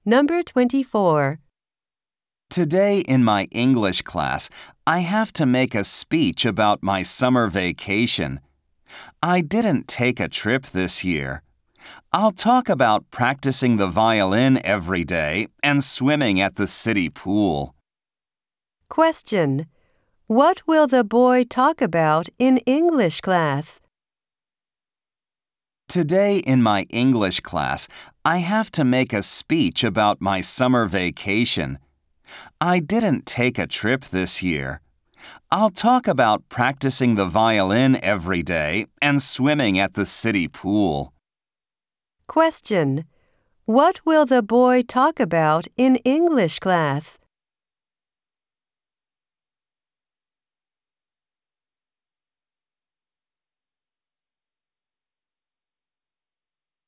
Number 24. Today in my English class, I have to make a speech about my summer vacation. I didn't take a trip this year. I'll talk about practicing the violin every day and swimming at the city pool. Question. What will the boy talk about in English class? Today in my English class, I have to make a speech about my summer vacation. I didn't take a trip this year. I'll talk about practicing the violin every day and swimming at the city pool. Question. What will the boy talk about in English class?